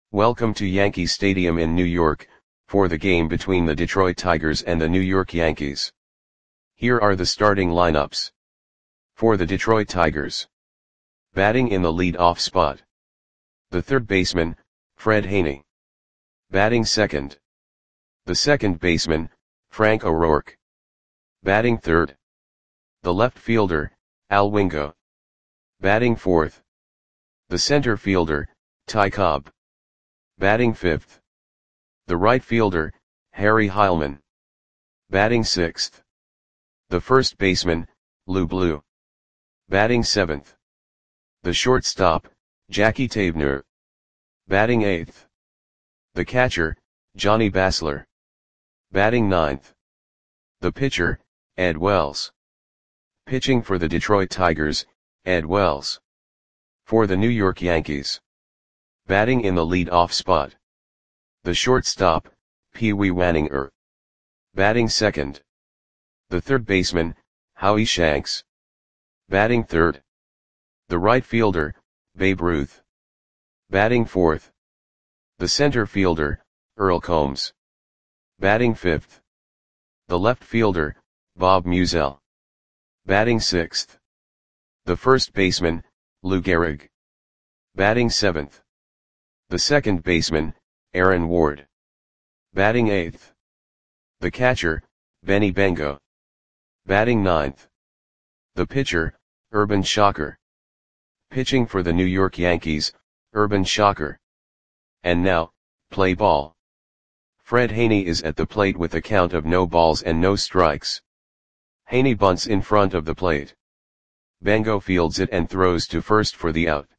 Welcome to Yankee Stadium in New York, for the game between the Detroit Tigers and the New York Yankees. Here are the starting lineups. For the Detroit Tigers. Batting in the lead-off spot. The third baseman, Fred Haney. Batting second. The second baseman, Frank O'Rourke. Batting third. The left fielder, Al Wingo. Batting fourth. The center fielder, Ty Cobb. Batting fifth. The right fielder, Harry Heilmann. Batting sixth. The first baseman, Lou Blue. Batting seventh. The shortstop, Jackie Tabner. Batting eighth. The catcher, Johnny Basler. Batting ninth. The pitcher, Ed Wells. Pitching for the Detroit Tigers, Ed Wells. For the New York Yankees. Batting in the lead-off spot. The shortstop, Pee Wee Waninger. Batting second. The third baseman, Howie Shanks. Batting third. The right fielder, Babe Ruth. Batting fourth. The center fielder, Earl Combs. Batting fifth. The left fielder, Bob Musial. Batting sixth. The first baseman, Lou Gehrig. Batting seventh. The second baseman, Aaron Ward. Batting eighth. The catcher, Benny Bengo. Batting ninth. The pitcher, Urban Shocker. Pitching for the New York Yankees, Urban Shocker. And now, play ball. Fred Haney is at the plate with a count of no balls and no strikes. Haney bunts in front of the plate. Bengo fields it and throws to first for the out.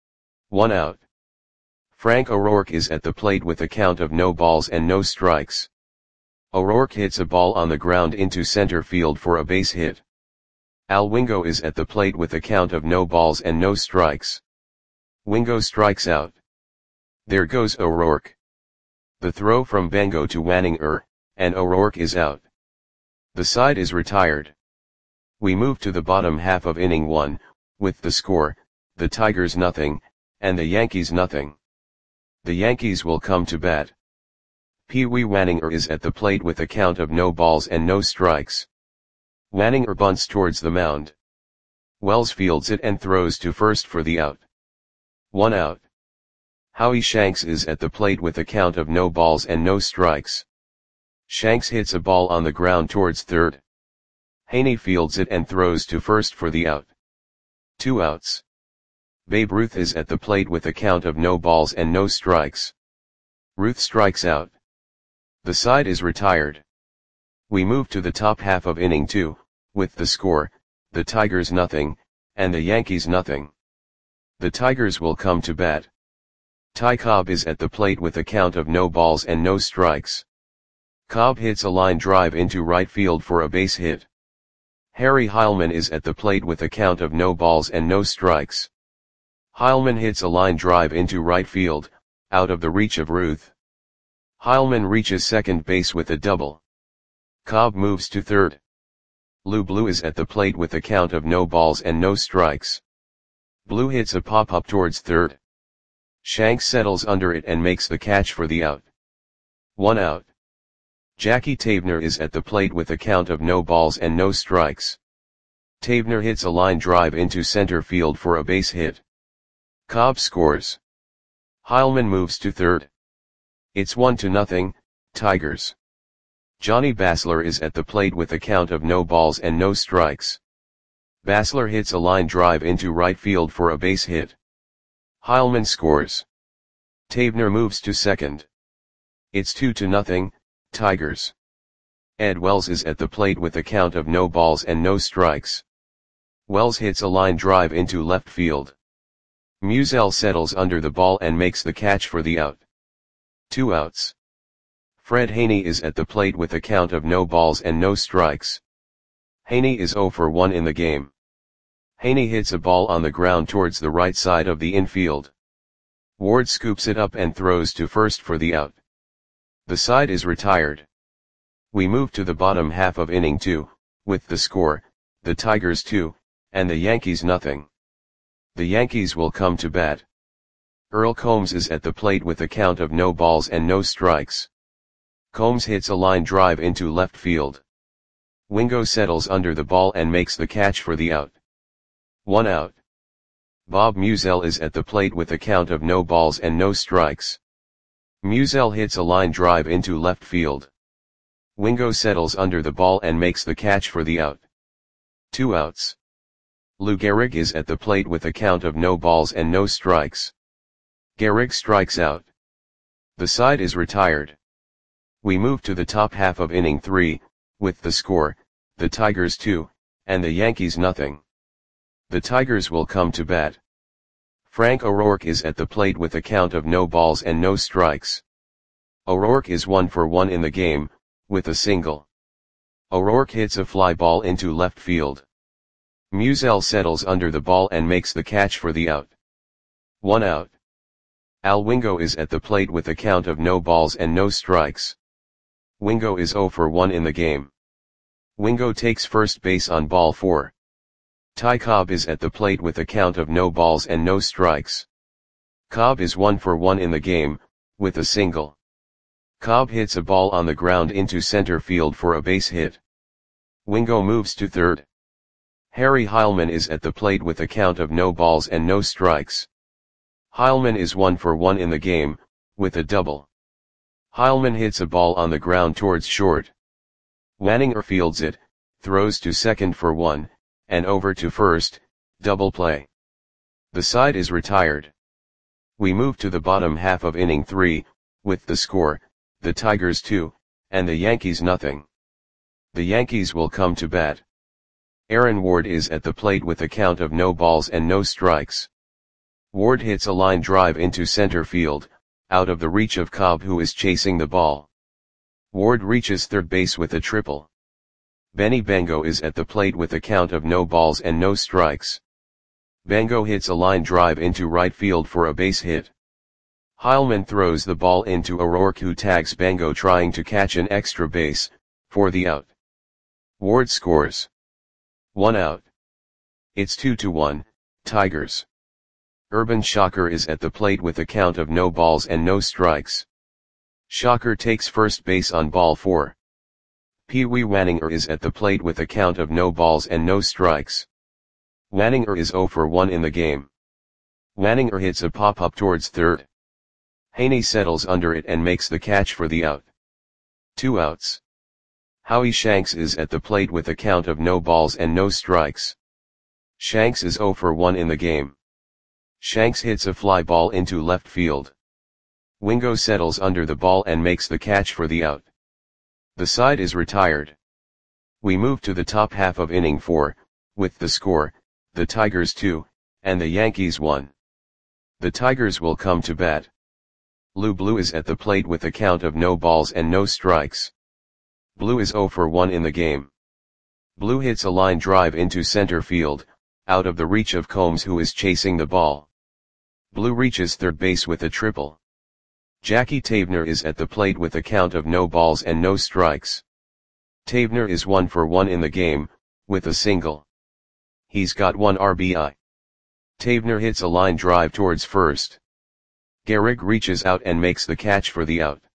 1 out. Frank O'Rourke is at the plate with a count of no balls and no strikes. O'Rourke hits a ball on the ground into center field for a base hit. Al Wingo is at the plate with a count of no balls and no strikes. Wingo strikes out. There goes O'Rourke. The throw from Bengo to Waninger, and O'Rourke is out. The side is retired. We move to the bottom half of inning 1, with the score, the Tigers nothing, and the Yankees nothing. The Yankees will come to bat. Pee Wee Waninger is at the plate with a count of no balls and no strikes. Waninger bunts towards the mound. Wells fields it and throws to first for the out. 1 out. Howie Shanks is at the plate with a count of no balls and no strikes. Shanks hits a ball on the ground towards third. Haney fields it and throws to first for the out. 2 outs. Babe Ruth is at the plate with a count of no balls and no strikes. Ruth strikes out. The side is retired. We move to the top half of inning 2, with the score, the Tigers nothing, and the Yankees nothing. The Tigers will come to bat. Ty Cobb is at the plate with a count of no balls and no strikes. Cobb hits a line drive into right field for a base hit. Harry Heilmann is at the plate with a count of no balls and no strikes. Heilmann hits a line drive into right field, out of the reach of Ruth. Heilmann reaches second base with a double. Cobb moves to third. Lou Blue is at the plate with a count of no balls and no strikes. Blue hits a pop-up towards third. Shanks settles under it and makes the catch for the out. 1 out. Jackie Tabner is at the plate with a count of no balls and no strikes. Tabner hits a line drive into center field for a base hit. Cobb scores. Heilmann moves to third. It's 1-0, Tigers. Johnny Basler is at the plate with a count of no balls and no strikes. Basler hits a line drive into right field for a base hit. Heilmann scores. Tabner moves to second. It's 2-0, Tigers. Ed Wells is at the plate with a count of no balls and no strikes. Wells hits a line drive into left field. Musial settles under the ball and makes the catch for the out. 2 outs. Fred Haney is at the plate with a count of no balls and no strikes. Haney is 0 for 1 in the game. Haney hits a ball on the ground towards the right side of the infield. Ward scoops it up and throws to first for the out. The side is retired. We move to the bottom half of inning 2, with the score, the Tigers 2, and the Yankees nothing. The Yankees will come to bat. Earl Combs is at the plate with a count of no balls and no strikes. Combs hits a line drive into left field. Wingo settles under the ball and makes the catch for the out. 1 out. Bob Musial is at the plate with a count of no balls and no strikes. Musial hits a line drive into left field. Wingo settles under the ball and makes the catch for the out. 2 outs. Lou Gehrig is at the plate with a count of no balls and no strikes. Gehrig strikes out. The side is retired. We move to the top half of inning 3, with the score, the Tigers 2, and the Yankees nothing. The Tigers will come to bat. Frank O'Rourke is at the plate with a count of no balls and no strikes. O'Rourke is 1 for 1 in the game, with a single. O'Rourke hits a fly ball into left field. Musial settles under the ball and makes the catch for the out. 1 out. Al Wingo is at the plate with a count of no balls and no strikes. Wingo is 0 for 1 in the game. Wingo takes first base on ball 4. Ty Cobb is at the plate with a count of no balls and no strikes. Cobb is 1 for 1 in the game, with a single. Cobb hits a ball on the ground into center field for a base hit. Wingo moves to third. Harry Heilmann is at the plate with a count of no balls and no strikes. Heilmann is 1 for 1 in the game, with a double. Heilmann hits a ball on the ground towards short. Wanninger fields it, throws to second for 1, and over to first, double play. The side is retired. We move to the bottom half of inning 3, with the score, the Tigers 2, and the Yankees nothing. The Yankees will come to bat. Aaron Ward is at the plate with a count of no balls and no strikes. Ward hits a line drive into center field, out of the reach of Cobb who is chasing the ball. Ward reaches third base with a triple. Benny Bengo is at the plate with a count of no balls and no strikes. Bengo hits a line drive into right field for a base hit. Heilmann throws the ball into O'Rourke who tags Bengo trying to catch an extra base, for the out. Ward scores. 1 out. It's 2-1, Tigers. Urban Shocker is at the plate with a count of no balls and no strikes. Shocker takes first base on ball 4. Pee Wee Wanninger is at the plate with a count of no balls and no strikes. Wanninger is 0 for 1 in the game. Wanninger hits a pop-up towards third. Haney settles under it and makes the catch for the out. 2 outs. Howie Shanks is at the plate with a count of no balls and no strikes. Shanks is 0 for 1 in the game. Shanks hits a fly ball into left field. Wingo settles under the ball and makes the catch for the out. The side is retired. We move to the top half of inning 4, with the score, the Tigers 2, and the Yankees 1. The Tigers will come to bat. Lou Blue is at the plate with a count of no balls and no strikes. Blue is 0 for 1 in the game. Blue hits a line drive into center field, out of the reach of Combs who is chasing the ball. Blue reaches third base with a triple. Jackie Tavener is at the plate with a count of no balls and no strikes. Tavener is 1 for 1 in the game, with a single. He's got 1 RBI. Tavener hits a line drive towards first. Gehrig reaches out and makes the catch for the out.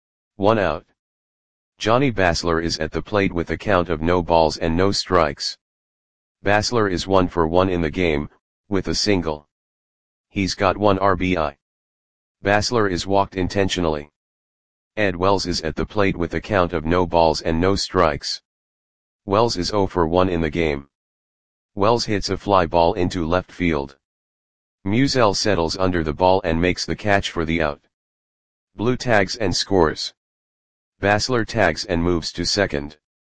1 out. Johnny Basler is at the plate with a count of no balls and no strikes. Basler is 1 for 1 in the game, with a single. He's got 1 RBI. Basler is walked intentionally. Ed Wells is at the plate with a count of no balls and no strikes. Wells is 0 for 1 in the game. Wells hits a fly ball into left field. Musial settles under the ball and makes the catch for the out. Blue tags and scores. Basler tags and moves to second.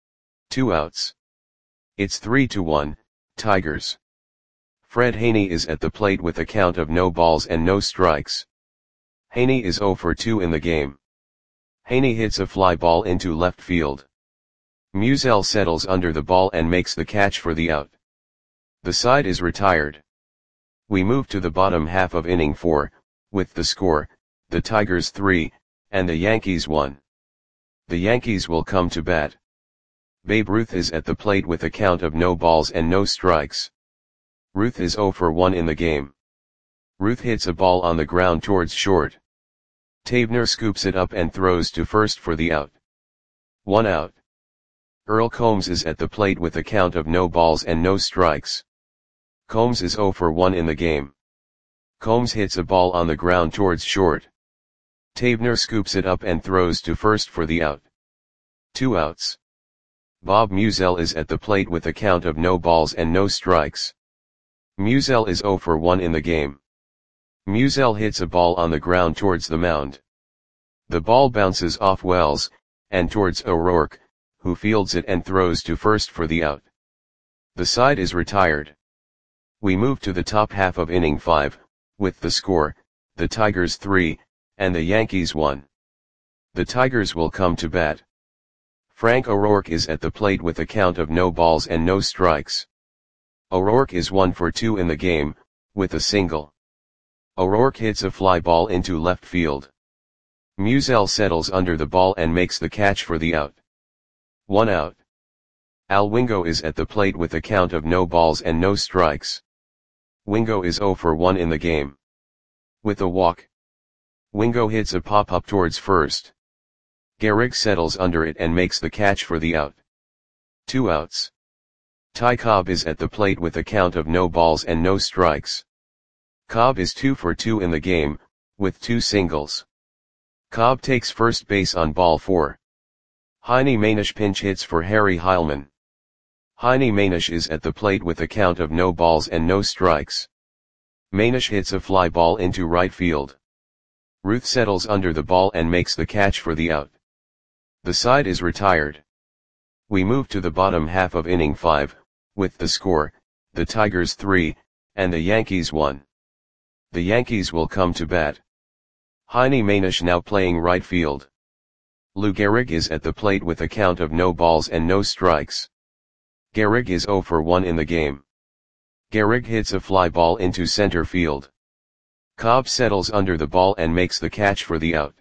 2 outs. It's 3-1, Tigers. Fred Haney is at the plate with a count of no balls and no strikes. Haney is 0 for 2 in the game. Haney hits a fly ball into left field. Musial settles under the ball and makes the catch for the out. The side is retired. We move to the bottom half of inning 4, with the score, the Tigers 3, and the Yankees 1. The Yankees will come to bat. Babe Ruth is at the plate with a count of no balls and no strikes. Ruth is 0 for 1 in the game. Ruth hits a ball on the ground towards short. Tavener scoops it up and throws to first for the out. 1 out. Earl Combs is at the plate with a count of no balls and no strikes. Combs is 0 for 1 in the game. Combs hits a ball on the ground towards short. Tavener scoops it up and throws to first for the out. 2 outs. Bob Musell is at the plate with a count of no balls and no strikes. Musell is 0 for 1 in the game. Musell hits a ball on the ground towards the mound. The ball bounces off Wells, and towards O'Rourke, who fields it and throws to first for the out. The side is retired. We move to the top half of inning 5, with the score, the Tigers 3, and the Yankees 1. The Tigers will come to bat. Frank O'Rourke is at the plate with a count of no balls and no strikes. O'Rourke is 1 for 2 in the game, with a single. O'Rourke hits a fly ball into left field. Musell settles under the ball and makes the catch for the out. 1 out. Al Wingo is at the plate with a count of no balls and no strikes. Wingo is 0 for 1 in the game. With a walk. Wingo hits a pop-up towards first. Gehrig settles under it and makes the catch for the out. 2 outs. Ty Cobb is at the plate with a count of no balls and no strikes. Cobb is 2 for 2 in the game, with 2 singles. Cobb takes first base on ball 4. Heine Manish pinch hits for Harry Heilman. Heine Manish is at the plate with a count of no balls and no strikes. Manish hits a fly ball into right field. Ruth settles under the ball and makes the catch for the out. The side is retired. We move to the bottom half of inning 5, with the score, the Tigers 3, and the Yankees 1. The Yankees will come to bat. Heine Manish now playing right field. Lou Gehrig is at the plate with a count of no balls and no strikes. Gehrig is 0 for 1 in the game. Gehrig hits a fly ball into center field. Cobb settles under the ball and makes the catch for the out.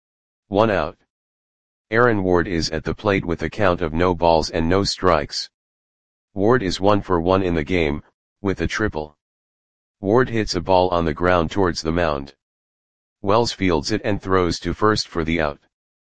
1 out. Aaron Ward is at the plate with a count of no balls and no strikes. Ward is 1 for 1 in the game, with a triple. Ward hits a ball on the ground towards the mound. Wells fields it and throws to first for the out.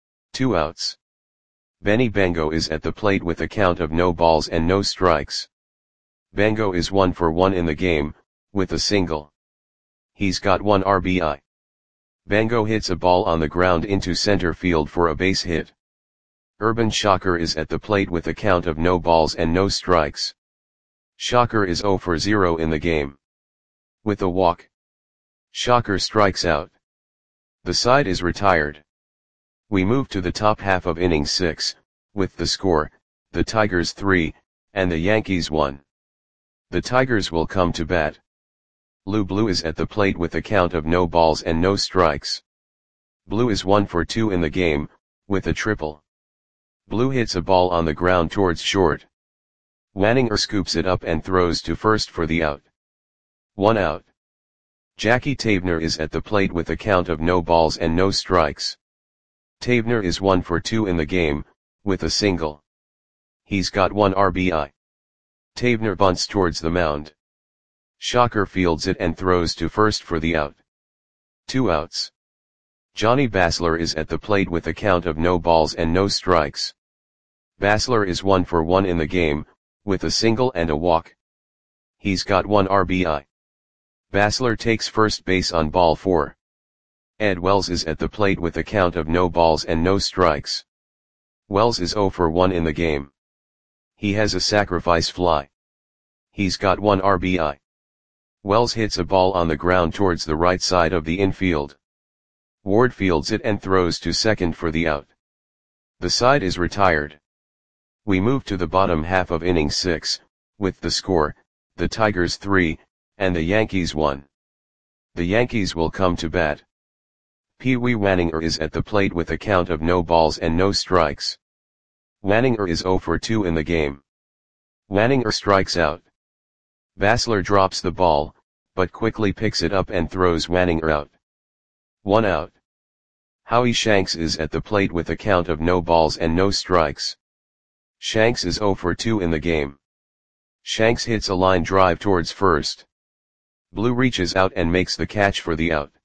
2 outs. Benny Bango is at the plate with a count of no balls and no strikes. Bango is 1 for 1 in the game, with a single. He's got 1 RBI. Bango hits a ball on the ground into center field for a base hit. Urban Shocker is at the plate with a count of no balls and no strikes. Shocker is 0 for 0 in the game. With a walk. Shocker strikes out. The side is retired. We move to the top half of inning 6, with the score, the Tigers 3, and the Yankees 1. The Tigers will come to bat. Lou Blue is at the plate with a count of no balls and no strikes. Blue is 1 for 2 in the game, with a triple. Blue hits a ball on the ground towards short. Wanninger scoops it up and throws to first for the out. 1 out. Jackie Tavener is at the plate with a count of no balls and no strikes. Tavener is 1 for 2 in the game, with a single. He's got 1 RBI. Tavener bunts towards the mound. Shocker fields it and throws to first for the out. 2 outs. Johnny Basler is at the plate with a count of no balls and no strikes. Basler is 1 for 1 in the game, with a single and a walk. He's got 1 RBI. Basler takes first base on ball 4. Ed Wells is at the plate with a count of no balls and no strikes. Wells is 0 for 1 in the game. He has a sacrifice fly. He's got 1 RBI. Wells hits a ball on the ground towards the right side of the infield. Ward fields it and throws to second for the out. The side is retired. We move to the bottom half of inning 6, with the score, the Tigers 3, and the Yankees 1. The Yankees will come to bat. Pee Wee Wanninger is at the plate with a count of no balls and no strikes. Wanninger is 0 for 2 in the game. Wanninger strikes out. Basler drops the ball, but quickly picks it up and throws Wanninger out. 1 out. Howie Shanks is at the plate with a count of no balls and no strikes. Shanks is 0 for 2 in the game. Shanks hits a line drive towards first. Blue reaches out and makes the catch for the out.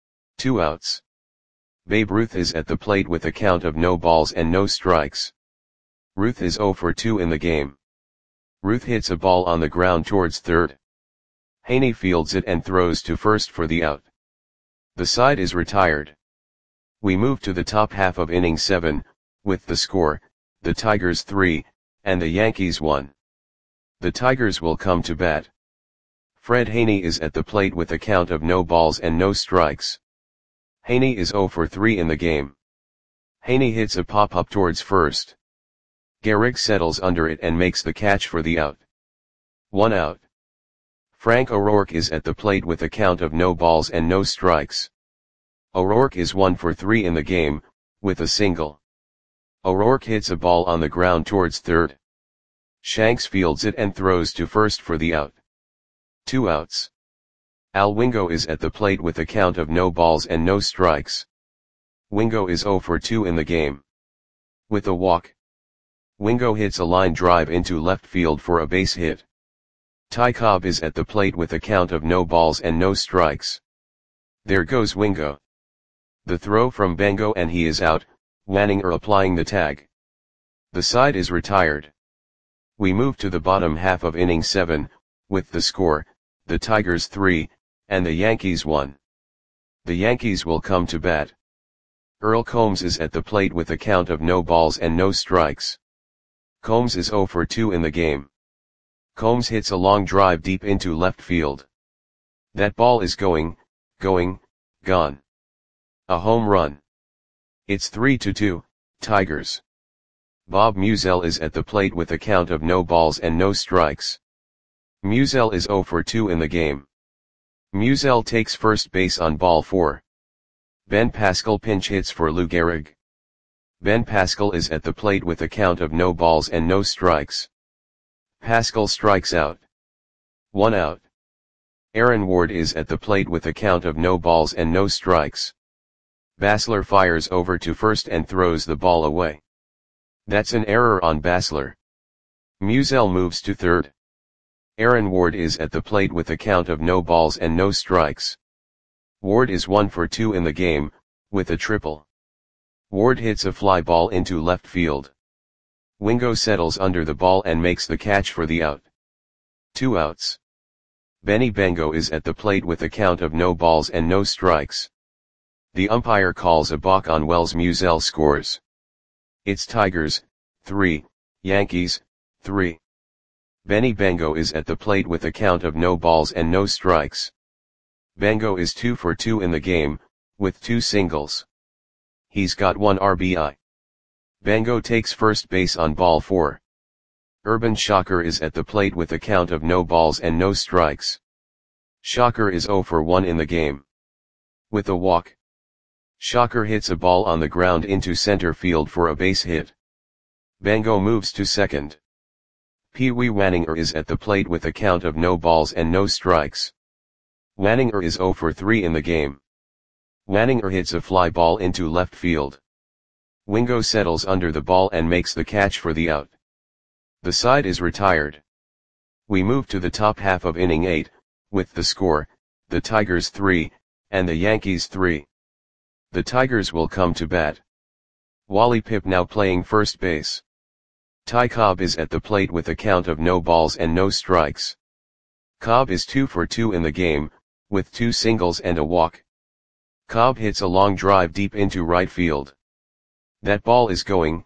2 outs. Babe Ruth is at the plate with a count of no balls and no strikes. Ruth is 0 for 2 in the game. Ruth hits a ball on the ground towards third. Haney fields it and throws to first for the out. The side is retired. We move to the top half of inning 7, with the score, the Tigers 3, and the Yankees 1. The Tigers will come to bat. Fred Haney is at the plate with a count of no balls and no strikes. Haney is 0 for 3 in the game. Haney hits a pop-up towards first. Gehrig settles under it and makes the catch for the out. 1 out. Frank O'Rourke is at the plate with a count of no balls and no strikes. O'Rourke is 1 for 3 in the game, with a single. O'Rourke hits a ball on the ground towards third. Shanks fields it and throws to first for the out. 2 outs. Al Wingo is at the plate with a count of no balls and no strikes. Wingo is 0 for 2 in the game. With a walk. Wingo hits a line drive into left field for a base hit. Ty Cobb is at the plate with a count of no balls and no strikes. There goes Wingo. The throw from Bengo and he is out, Wanninger applying the tag. The side is retired. We move to the bottom half of inning 7, with the score, the Tigers 3, and the Yankees 1. The Yankees will come to bat. Earl Combs is at the plate with a count of no balls and no strikes. Combs is 0 for 2 in the game. Combs hits a long drive deep into left field. That ball is going, gone. A home run. It's 3-2, Tigers. Bob Musial is at the plate with a count of no balls and no strikes. Musial is 0 for 2 in the game. Musial takes first base on ball 4. Ben Pascal pinch hits for Lou Gehrig. Ben Pascal is at the plate with a count of no balls and no strikes. Pascal strikes out. 1 out. Aaron Ward is at the plate with a count of no balls and no strikes. Basler fires over to first and throws the ball away. That's an error on Basler. Musial moves to third. Aaron Ward is at the plate with a count of no balls and no strikes. Ward is 1 for 2 in the game, with a triple. Ward hits a fly ball into left field. Wingo settles under the ball and makes the catch for the out. 2 outs. Benny Bengo is at the plate with a count of no balls and no strikes. The umpire calls a balk on Wells. Musial scores. It's Tigers, 3, Yankees, 3. Benny Bengo is at the plate with a count of no balls and no strikes. Bengo is 2 for 2 in the game, with 2 singles. He's got 1 RBI. Bengo takes first base on ball 4. Urban Shocker is at the plate with a count of no balls and no strikes. Shocker is 0 for 1 in the game. With a walk. Shocker hits a ball on the ground into center field for a base hit. Bengo moves to second. Pee Wee Wanninger is at the plate with a count of no balls and no strikes. Wanninger is 0 for 3 in the game. Wanninger hits a fly ball into left field. Wingo settles under the ball and makes the catch for the out. The side is retired. We move to the top half of inning 8, with the score, the Tigers 3, and the Yankees 3. The Tigers will come to bat. Wally Pipp now playing first base. Ty Cobb is at the plate with a count of no balls and no strikes. Cobb is 2 for 2 in the game, with 2 singles and a walk. Cobb hits a long drive deep into right field. That ball is going,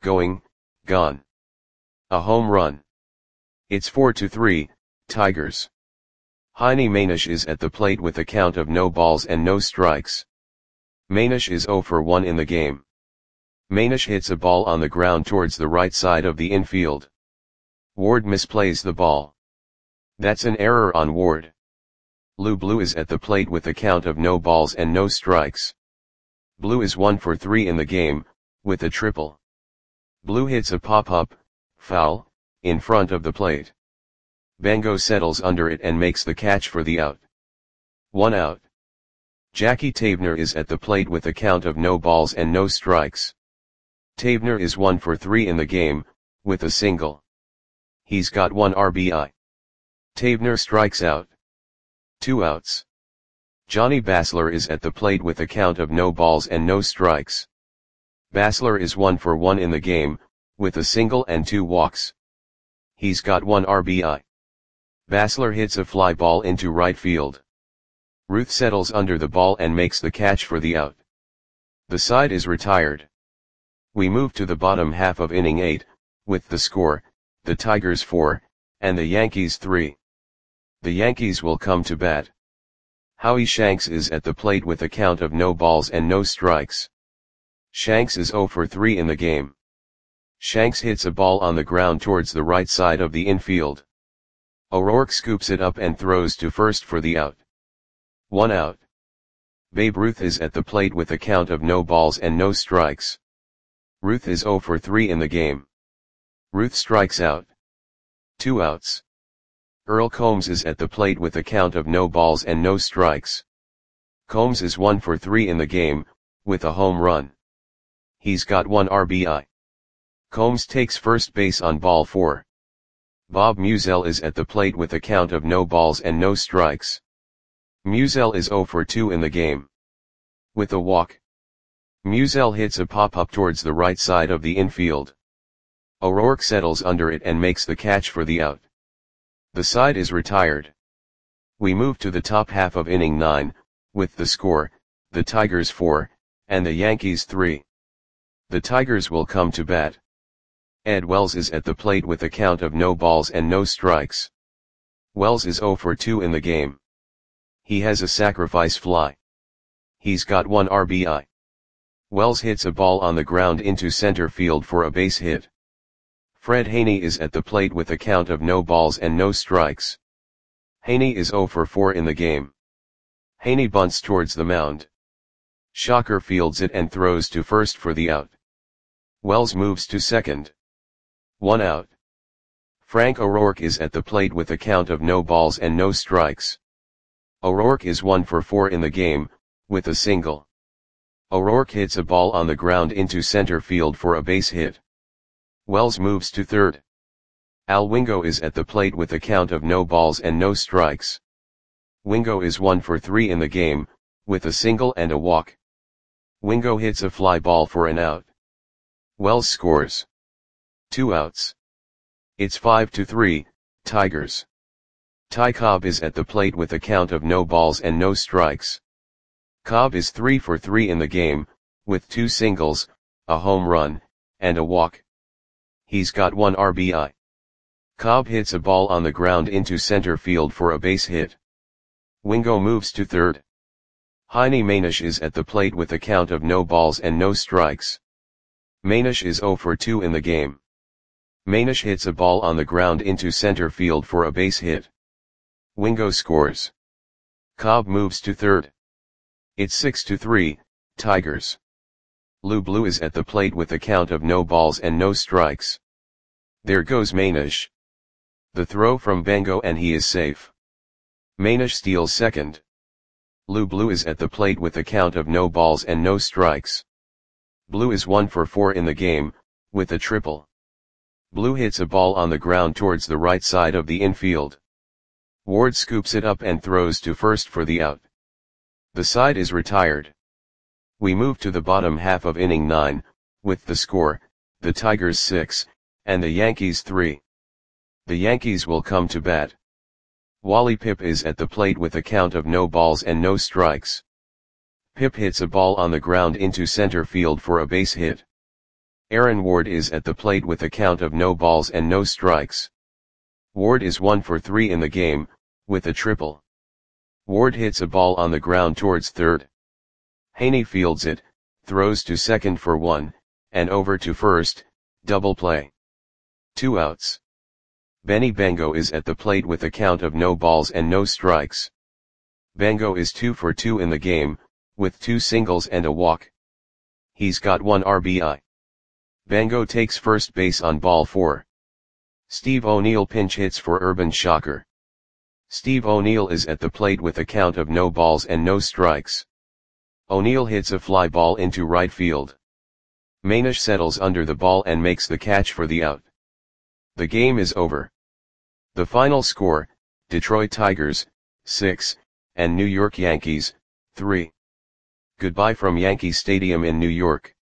gone. A home run. It's 4-3, Tigers. Heine Manish is at the plate with a count of no balls and no strikes. Manish is 0 for 1 in the game. Manish hits a ball on the ground towards the right side of the infield. Ward misplays the ball. That's an error on Ward. Lou Blue is at the plate with a count of no balls and no strikes. Blue is 1 for 3 in the game, with a triple. Blue hits a pop-up, foul, in front of the plate. Bengo settles under it and makes the catch for the out. 1 out. Jackie Tavener is at the plate with a count of no balls and no strikes. Tavener is 1 for 3 in the game, with a single. He's got 1 RBI. Tavener strikes out. 2 outs. Johnny Basler is at the plate with a count of no balls and no strikes. Basler is 1 for 1 in the game, with a single and 2 walks. He's got 1 RBI. Basler hits a fly ball into right field. Ruth settles under the ball and makes the catch for the out. The side is retired. We move to the bottom half of inning 8, with the score, the Tigers 4, and the Yankees 3. The Yankees will come to bat. Howie Shanks is at the plate with a count of no balls and no strikes. Shanks is 0 for 3 in the game. Shanks hits a ball on the ground towards the right side of the infield. O'Rourke scoops it up and throws to first for the out. 1 out. Babe Ruth is at the plate with a count of no balls and no strikes. Ruth is 0 for 3 in the game. Ruth strikes out. 2 outs. Earl Combs is at the plate with a count of no balls and no strikes. Combs is 1 for 3 in the game, with a home run. He's got 1 RBI. Combs takes first base on ball 4. Bob Musial is at the plate with a count of no balls and no strikes. Musial is 0 for 2 in the game. With a walk. Musial hits a pop-up towards the right side of the infield. O'Rourke settles under it and makes the catch for the out. The side is retired. We move to the top half of inning 9, with the score, the Tigers 4, and the Yankees 3. The Tigers will come to bat. Ed Wells is at the plate with a count of no balls and no strikes. Wells is 0 for 2 in the game. He has a sacrifice fly. He's got 1 RBI. Wells hits a ball on the ground into center field for a base hit. Fred Haney is at the plate with a count of no balls and no strikes. Haney is 0 for 4 in the game. Haney bunts towards the mound. Shocker fields it and throws to first for the out. Wells moves to second. 1 out. Frank O'Rourke is at the plate with a count of no balls and no strikes. O'Rourke is 1 for 4 in the game, with a single. O'Rourke hits a ball on the ground into center field for a base hit. Wells moves to third. Al Wingo is at the plate with a count of no balls and no strikes. Wingo is 1 for 3 in the game, with a single and a walk. Wingo hits a fly ball for an out. Wells scores. 2 outs. It's 5-3, Tigers. Ty Cobb is at the plate with a count of no balls and no strikes. Cobb is 3 for 3 in the game, with 2 singles, a home run, and a walk. He's got 1 RBI. Cobb hits a ball on the ground into center field for a base hit. Wingo moves to third. Heine Manish is at the plate with a count of no balls and no strikes. Manish is 0 for 2 in the game. Manish hits a ball on the ground into center field for a base hit. Wingo scores. Cobb moves to third. It's 6-3, Tigers. Lou Blue is at the plate with a count of no balls and no strikes. There goes Manish. The throw from Bango and he is safe. Manish steals second. Lou Blue is at the plate with a count of no balls and no strikes. Blue is 1 for 4 in the game, with a triple. Blue hits a ball on the ground towards the right side of the infield. Ward scoops it up and throws to first for the out. The side is retired. We move to the bottom half of inning 9, with the score, the Tigers 6, and the Yankees 3. The Yankees will come to bat. Wally Pipp is at the plate with a count of no balls and no strikes. Pipp hits a ball on the ground into center field for a base hit. Aaron Ward is at the plate with a count of no balls and no strikes. Ward is 1 for 3 in the game, with a triple. Ward hits a ball on the ground towards third. Haney fields it, throws to second for 1, and over to first, double play. 2 outs. Benny Bango is at the plate with a count of no balls and no strikes. Bango is 2 for 2 in the game, with 2 singles and a walk. He's got 1 RBI. Bango takes first base on ball 4. Steve O'Neill pinch hits for Urban Shocker. Steve O'Neill is at the plate with a count of no balls and no strikes. O'Neill hits a fly ball into right field. Manish settles under the ball and makes the catch for the out. The game is over. The final score, Detroit Tigers, 6, and New York Yankees, 3. Goodbye from Yankee Stadium in New York.